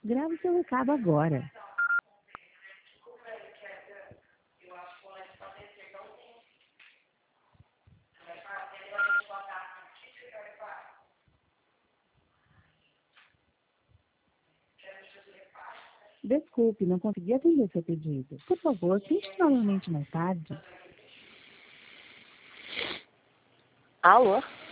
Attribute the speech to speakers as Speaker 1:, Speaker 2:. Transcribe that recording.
Speaker 1: Grave seu recado agora. Desculpe, não consegui atender seu pedido. Por favor, tente novamente mais tarde.
Speaker 2: Alô?